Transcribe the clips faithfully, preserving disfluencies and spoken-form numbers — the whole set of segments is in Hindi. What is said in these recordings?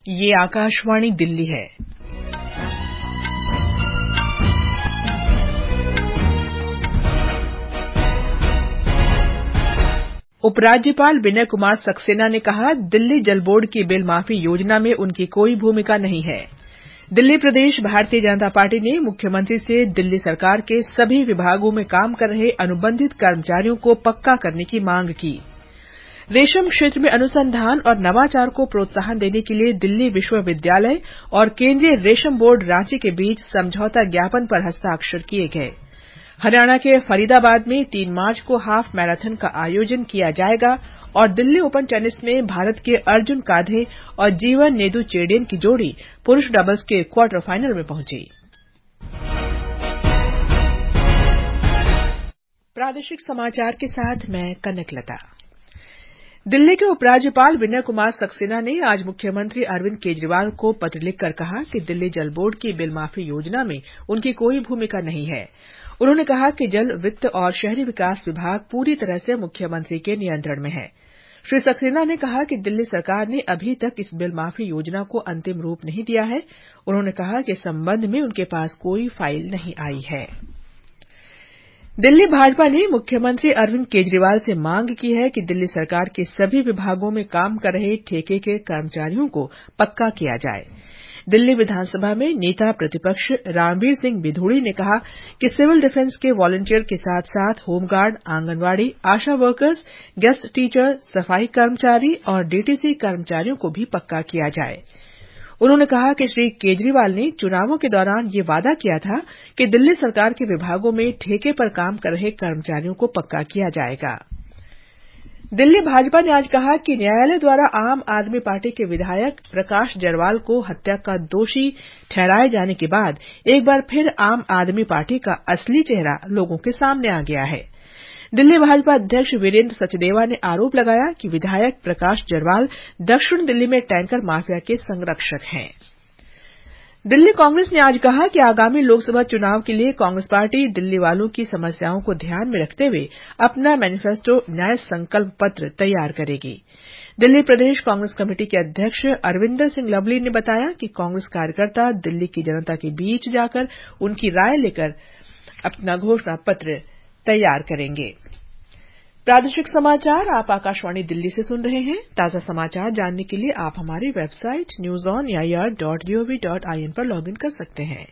ये आकाशवाणी दिल्ली है। उपराज्यपाल विनय कुमार सक्सेना ने कहा, दिल्ली जल बोर्ड की बिल माफी योजना में उनकी कोई भूमिका नहीं है। दिल्ली प्रदेश भारतीय जनता पार्टी ने मुख्यमंत्री से दिल्ली सरकार के सभी विभागों में काम कर रहे अनुबंधित कर्मचारियों को पक्का करने की मांग की। रेशम क्षेत्र में अनुसंधान और नवाचार को प्रोत्साहन देने के लिए दिल्ली विश्वविद्यालय और केंद्रीय रेशम बोर्ड रांची के बीच समझौता ज्ञापन पर हस्ताक्षर किए गए। हरियाणा के फरीदाबाद में तीन मार्च को हाफ मैराथन का आयोजन किया जाएगा और दिल्ली ओपन टेनिस में भारत के अर्जुन काधे और जीवन नेदुचेडियन की जोड़ी पुरुष डबल्स के क्वार्टर फाइनल में पहुंची। प्रादेशिक समाचार के साथ मैं कनक लता। दिल्ली के उपराज्यपाल विनय कुमार सक्सेना ने आज मुख्यमंत्री अरविंद केजरीवाल को पत्र लिखकर कहा कि दिल्ली जल बोर्ड की बिल माफी योजना में उनकी कोई भूमिका नहीं है। उन्होंने कहा कि जल, वित्त और शहरी विकास विभाग पूरी तरह से मुख्यमंत्री के नियंत्रण में है। श्री सक्सेना ने कहा कि दिल्ली सरकार ने अभी तक इस बिल माफी योजना को अंतिम रूप नहीं दिया है। उन्होंने कहा कि इस संबंध में उनके पास कोई फाइल नहीं आई है। दिल्ली भाजपा ने मुख्यमंत्री अरविंद केजरीवाल से मांग की है कि दिल्ली सरकार के सभी विभागों में काम कर रहे ठेके के कर्मचारियों को पक्का किया जाए। दिल्ली विधानसभा में नेता प्रतिपक्ष रामवीर सिंह बिधूड़ी ने कहा कि सिविल डिफेंस के वॉलंटियर के साथ साथ home guard, anganwadi, ASHA workers, guest teacher, सफाई कर्मचारी और डीटीसी कर्मचारियों को भी पक्का किया जाए। उन्होंने कहा कि श्री केजरीवाल ने चुनावों के दौरान ये वादा किया था कि दिल्ली सरकार के विभागों में ठेके पर काम कर रहे कर्मचारियों को पक्का किया जाएगा। दिल्ली भाजपा ने आज कहा कि न्यायालय द्वारा आम आदमी पार्टी के विधायक प्रकाश जरवाल को हत्या का दोषी ठहराए जाने के बाद एक बार फिर आम आदमी पार्टी का असली चेहरा लोगों के सामने आ गया है। दिल्ली भाजपा अध्यक्ष वीरेंद्र सचदेवा ने आरोप लगाया कि विधायक प्रकाश जरवाल दक्षिण दिल्ली में टैंकर माफिया के संरक्षक हैं। दिल्ली कांग्रेस ने आज कहा कि आगामी लोकसभा चुनाव के लिए कांग्रेस पार्टी दिल्ली वालों की समस्याओं को ध्यान में रखते हुए अपना मैनिफेस्टो न्याय संकल्प पत्र तैयार करेगी। दिल्ली प्रदेश कांग्रेस कमेटी के अध्यक्ष अरविंदर सिंह लवली ने बताया कि कांग्रेस कार्यकर्ता दिल्ली की जनता के बीच जाकर उनकी राय लेकर अपना घोषणा पत्र तैयार करेंगे। प्रादेशिक समाचार आप आकाशवाणी दिल्ली से सुन रहे हैं। ताजा समाचार जानने के लिए आप हमारी website news on A I R dot G O V dot I N पर लॉगिन कर सकते हैं।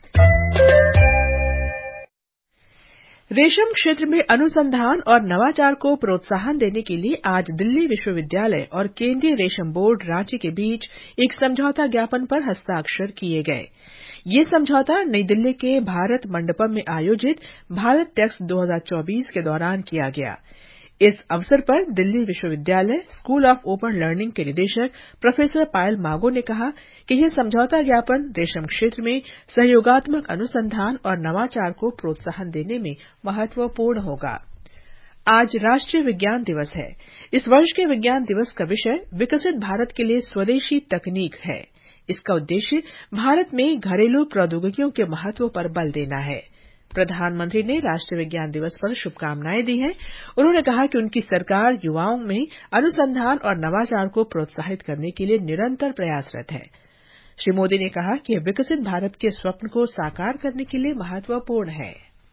रेशम क्षेत्र में अनुसंधान और नवाचार को प्रोत्साहन देने के लिए आज दिल्ली विश्वविद्यालय और केंद्रीय रेशम बोर्ड रांची के बीच एक समझौता ज्ञापन पर हस्ताक्षर किए गए। ये समझौता नई दिल्ली के भारत मंडपम में आयोजित भारत टेक्स दो हज़ार चौबीस के दौरान किया गया। इस अवसर पर दिल्ली विश्वविद्यालय स्कूल ऑफ ओपन लर्निंग के निदेशक प्रोफेसर पायल मागो ने कहा कि यह समझौता ज्ञापन रेशम क्षेत्र में सहयोगात्मक अनुसंधान और नवाचार को प्रोत्साहन देने में महत्वपूर्ण होगा। आज राष्ट्रीय विज्ञान दिवस है। इस वर्ष के विज्ञान दिवस का विषय विकसित भारत के लिए स्वदेशी तकनीक है। इसका उद्देश्य भारत में घरेलू प्रौद्योगिकियों के महत्व पर बल देना है। प्रधानमंत्री ने राष्ट्रीय विज्ञान दिवस पर शुभकामनाएं दी हैं। उन्होंने कहा कि उनकी सरकार युवाओं में अनुसंधान और नवाचार को प्रोत्साहित करने के लिए निरंतर प्रयासरत है। श्री मोदी ने कहा कि यह विकसित भारत के स्वप्न को साकार करने के लिए महत्वपूर्ण है।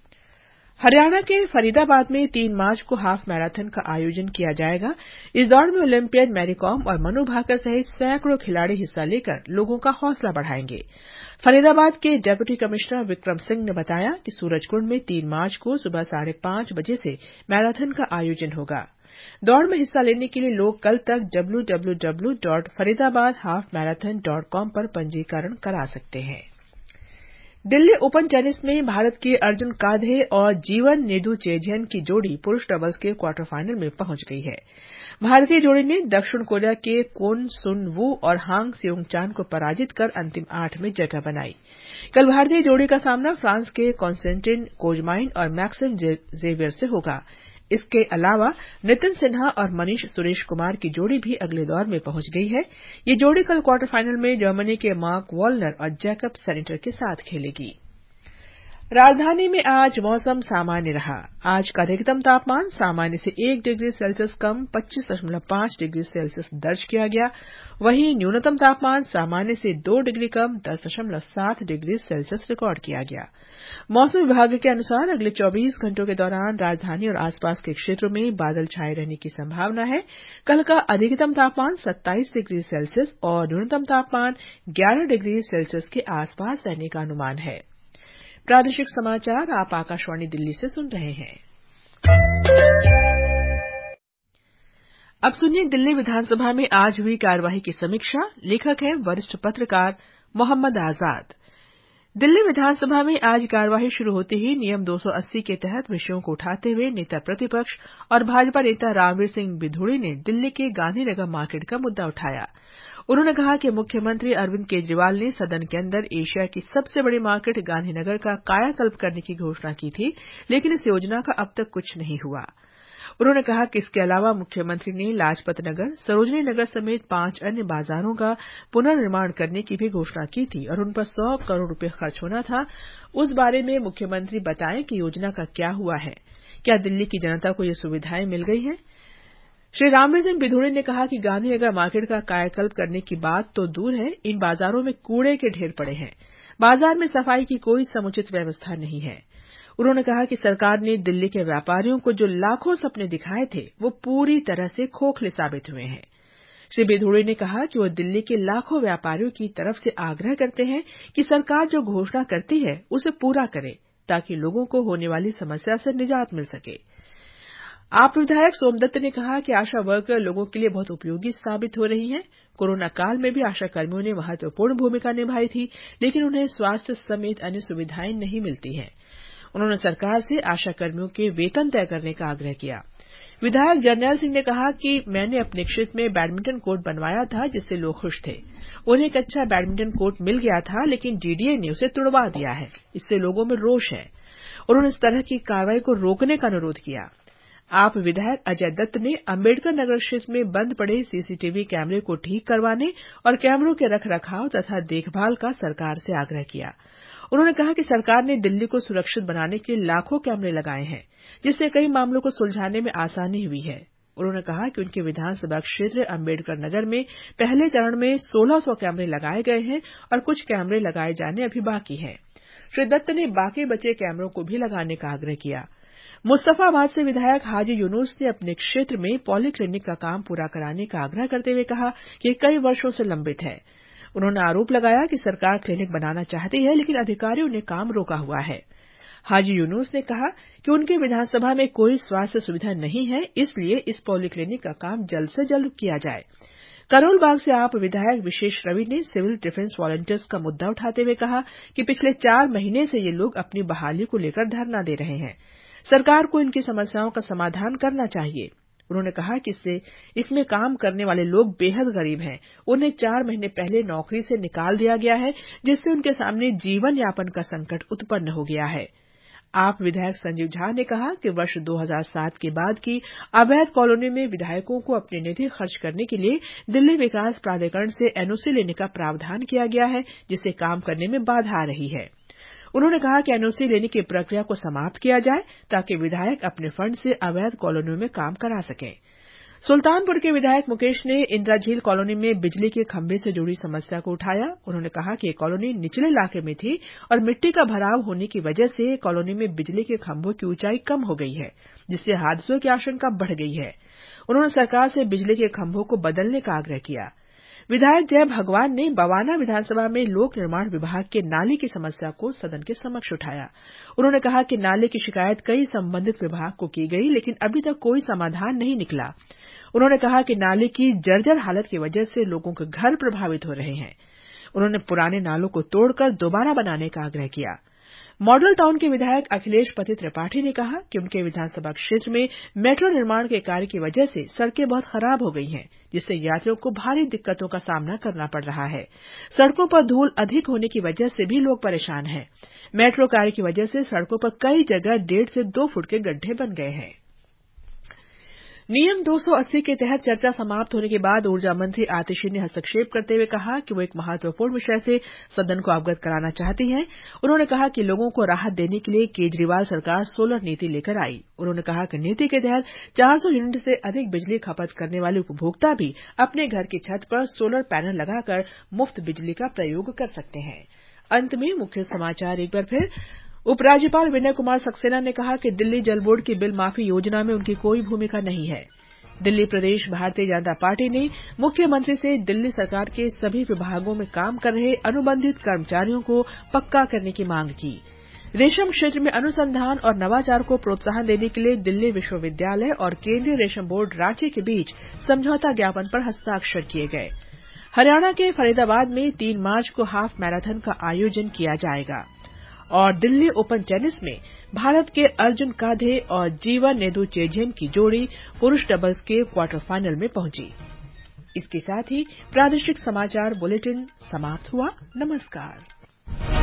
हरियाणा के फरीदाबाद में तीन मार्च को हाफ मैराथन का आयोजन किया जाएगा। इस दौड़ में ओलंपियन मैरी कॉम और मनु भाकर सहित सैकड़ों खिलाड़ी हिस्सा लेकर लोगों का हौसला बढ़ाएंगे। फरीदाबाद के डेप्यूटी कमिश्नर विक्रम सिंह ने बताया कि सूरजकुंड में तीन मार्च को सुबह साढ़े पांच बजे से मैराथन का आयोजन होगा। दौड़ में हिस्सा लेने के लिए लोग कल तक W W W dot Faridabad half marathon dot com पर पंजीकरण करा सकते हैं। दिल्ली ओपन टेनिस में भारत के अर्जुन काधे और जीवन नेदुचेडियन की जोड़ी पुरुष डबल्स के क्वार्टर फाइनल में पहुंच गई है। भारतीय जोड़ी ने दक्षिण कोरिया के कोन सुन वू और हांग सियोंग चान को पराजित कर अंतिम आठ में जगह बनाई। कल भारतीय जोड़ी का सामना फ्रांस के कॉन्स्टेंटिन कोजमाइन और मैक्सिम जेवियर से होगा। इसके अलावा नितिन सिन्हा और मनीष सुरेश कुमार की जोड़ी भी अगले दौर में पहुंच गई है। ये जोड़ी कल क्वार्टर फाइनल में जर्मनी के मार्क वॉलनर और जैकब सेनेटर के साथ खेलेगी। राजधानी में आज मौसम सामान्य रहा। आज का अधिकतम तापमान सामान्य से एक डिग्री सेल्सियस कम पच्चीस दशमलव पांच डिग्री सेल्सियस दर्ज किया गया। वहीं न्यूनतम तापमान सामान्य से दो डिग्री कम दस दशमलव सात डिग्री सेल्सियस रिकॉर्ड किया गया। मौसम विभाग के अनुसार अगले चौबीस घंटों के दौरान राजधानी और आसपास के क्षेत्रों में बादल छाये रहने की संभावना है। कल का अधिकतम तापमान सत्ताईस डिग्री सेल्सियस और न्यूनतम तापमान ग्यारह डिग्री सेल्सियस के आसपास रहने का अनुमान है। प्रादेशिक समाचार आप आकाशवाणी दिल्ली से सुन रहे हैं। अब सुनिए दिल्ली विधानसभा में आज हुई कार्यवाही की समीक्षा। लेखक हैं वरिष्ठ पत्रकार मोहम्मद आजाद। दिल्ली विधानसभा में आज कार्यवाही शुरू होते ही नियम दो सौ अस्सी के तहत विषयों को उठाते हुए नेता प्रतिपक्ष और भाजपा नेता रामवीर सिंह बिधूड़ी ने दिल्ली के गांधीनगर मार्केट का मुद्दा उठाया। उन्होंने कहा कि मुख्यमंत्री अरविंद केजरीवाल ने सदन के अंदर एशिया की सबसे बड़ी मार्केट गांधीनगर का कायाकल्प करने की घोषणा की थी, लेकिन इस योजना का अब तक कुछ नहीं हुआ। उन्होंने कहा कि इसके अलावा मुख्यमंत्री ने लाजपत नगर, सरोजनी नगर समेत पांच अन्य बाजारों का पुनर्निर्माण करने की भी घोषणा की थी और उन पर सौ करोड़ रुपए खर्च होना था। उस बारे में मुख्यमंत्री बताएं कि योजना का क्या हुआ है, क्या दिल्ली की जनता को ये सुविधाएं मिल गई हैं। श्री रामवीर सिंह बिधूड़ी ने कहा कि गांधीनगर मार्केट का कायाकल्प करने की बात तो दूर है, इन बाजारों में कूड़े के ढेर पड़े हैं। बाजार में सफाई की कोई समुचित व्यवस्था नहीं है। उन्होंने कहा कि सरकार ने दिल्ली के व्यापारियों को जो लाखों सपने दिखाए थे, वो पूरी तरह से खोखले साबित हुए हैं। श्री बिधूड़ी ने कहा कि वो दिल्ली के लाखों व्यापारियों की तरफ से आग्रह करते हैं कि सरकार जो घोषणा करती है उसे पूरा करे, ताकि लोगों को होने वाली समस्या से निजात मिल सके। आप विधायक सोमदत्त ने कहा कि आशा वर्कर लोगों के लिए बहुत उपयोगी साबित हो रही हैं। कोरोना काल में भी आशा कर्मियों ने महत्वपूर्ण भूमिका निभाई थी, लेकिन उन्हें स्वास्थ्य समेत अन्य सुविधाएं नहीं मिलती हैं। उन्होंने सरकार से आशा कर्मियों के वेतन तय करने का आग्रह किया। विधायक जरनैल सिंह ने कहा कि मैंने अपने क्षेत्र में बैडमिंटन कोर्ट बनवाया था, जिससे लोग खुश थे। उन्हें एक अच्छा बैडमिंटन कोर्ट मिल गया था, लेकिन डीडीए ने उसे तुड़वा दिया है। इससे लोगों में रोष है। उन्होंने इस तरह की कार्रवाई को रोकने का अनुरोध किया। आप विधायक अजय दत्त ने अम्बेडकर नगर क्षेत्र में बंद पड़े सीसीटीवी कैमरे को ठीक करवाने और कैमरों के रखरखाव तथा देखभाल का सरकार से आग्रह किया। उन्होंने कहा कि सरकार ने दिल्ली को सुरक्षित बनाने के लिए लाखों कैमरे लगाए हैं, जिससे कई मामलों को सुलझाने में आसानी हुई है। उन्होंने कहा कि उनके विधानसभा क्षेत्र अम्बेडकर नगर में पहले चरण में सोलह सौ कैमरे लगाए गए हैं और कुछ कैमरे लगाए जाने अभी बाकी हैं। श्री दत्त ने बाकी बचे कैमरों को भी लगाने का आग्रह किया। मुस्तफाबाद से विधायक हाजी यूनुस ने अपने क्षेत्र में पॉलीक्लिनिक का काम पूरा कराने का आग्रह करते हुए कहा कि कई वर्षों से लंबित है। उन्होंने आरोप लगाया कि सरकार क्लिनिक बनाना चाहती है, लेकिन अधिकारियों ने काम रोका हुआ है। हाजी यूनुस ने कहा कि उनके विधानसभा में कोई स्वास्थ्य सुविधा नहीं है, इसलिए इस पॉलीक्लिनिक का काम जल्द से जल्द किया जाए। करोल बाग से आप विधायक विशेष रवि ने सिविल डिफेंस वॉलंटियर्स का मुद्दा उठाते हुए कहा कि पिछले चार महीने से ये लोग अपनी बहाली को लेकर धरना दे रहे हैं। सरकार को इनकी समस्याओं का समाधान करना चाहिए। उन्होंने कहा कि इससे इसमें काम करने वाले लोग बेहद गरीब हैं। उन्हें चार महीने पहले नौकरी से निकाल दिया गया है, जिससे उनके सामने जीवन यापन का संकट उत्पन्न हो गया है। आप विधायक संजीव झा ने कहा कि वर्ष दो हज़ार सात के बाद की अवैध कॉलोनी में विधायकों को अपनी निधि खर्च करने के लिए दिल्ली विकास प्राधिकरण से एनओसी लेने का प्रावधान किया गया है, जिससे काम करने में बाधा आ रही है। उन्होंने कहा कि एनओसी लेने की प्रक्रिया को समाप्त किया जाए, ताकि विधायक अपने फंड से अवैध कॉलोनियों में काम करा सकें। सुल्तानपुर के विधायक मुकेश ने इंदिरा झील कॉलोनी में बिजली के खंभे से जुड़ी समस्या को उठाया। उन्होंने कहा कि ये कॉलोनी निचले इलाके में थी और मिट्टी का भराव होने की वजह से कॉलोनी में बिजली के खंभों की ऊंचाई कम हो गई है, जिससे हादसों की आशंका बढ़ गई है। उन्होंने सरकार से बिजली के खंभों को बदलने का आग्रह किया। विधायक जय भगवान ने बवाना विधानसभा में लोक निर्माण विभाग के नाले की समस्या को सदन के समक्ष उठाया। उन्होंने कहा कि नाले की शिकायत कई संबंधित विभाग को की गई, लेकिन अभी तक कोई समाधान नहीं निकला। उन्होंने कहा कि नाले की जर्जर हालत की वजह से लोगों के घर प्रभावित हो रहे हैं। उन्होंने पुराने नालों को तोड़कर दोबारा बनाने का आग्रह किया। मॉडल टाउन के विधायक अखिलेश पति त्रिपाठी ने कहा कि उनके विधानसभा क्षेत्र में मेट्रो निर्माण के कार्य की वजह से सड़कें बहुत खराब हो गई हैं, जिससे यात्रियों को भारी दिक्कतों का सामना करना पड़ रहा है। सड़कों पर धूल अधिक होने की वजह से भी लोग परेशान हैं। मेट्रो कार्य की वजह से सड़कों पर कई जगह डेढ़ से दो फुट के गड्ढे बन गए हैं। नियम दो सौ अस्सी के तहत चर्चा समाप्त होने के बाद ऊर्जा मंत्री आतिशी ने हस्तक्षेप करते हुए कहा कि वो एक महत्वपूर्ण विषय से सदन को अवगत कराना चाहती हैं। उन्होंने कहा कि लोगों को राहत देने के लिए केजरीवाल सरकार सोलर नीति लेकर आई। उन्होंने कहा कि नीति के तहत चार सौ यूनिट से अधिक बिजली खपत करने वाले उपभोक्ता भी अपने घर की छत पर सोलर पैनल लगाकर मुफ्त बिजली का प्रयोग कर सकते हैं। अंत में मुख्य समाचार एक बार फिर। उपराज्यपाल विनय कुमार सक्सेना ने कहा कि दिल्ली जल बोर्ड की बिल माफी योजना में उनकी कोई भूमिका नहीं है। दिल्ली प्रदेश भारतीय जनता पार्टी ने मुख्यमंत्री से दिल्ली सरकार के सभी विभागों में काम कर रहे अनुबंधित कर्मचारियों को पक्का करने की मांग की। रेशम क्षेत्र में अनुसंधान और नवाचार को प्रोत्साहन देने के लिए दिल्ली विश्वविद्यालय और केंद्रीय रेशम बोर्ड रांची के बीच समझौता ज्ञापन पर हस्ताक्षर किए गए। हरियाणा के फरीदाबाद में तीन मार्च को हाफ मैराथन का आयोजन किया जाएगा। और दिल्ली ओपन टेनिस में भारत के अर्जुन काधे और जीवन नेदुचेझियन की जोड़ी पुरुष डबल्स के क्वार्टर फाइनल में पहुंची। इसके साथ ही प्रादेशिक समाचार बुलेटिन समाप्त हुआ। नमस्कार।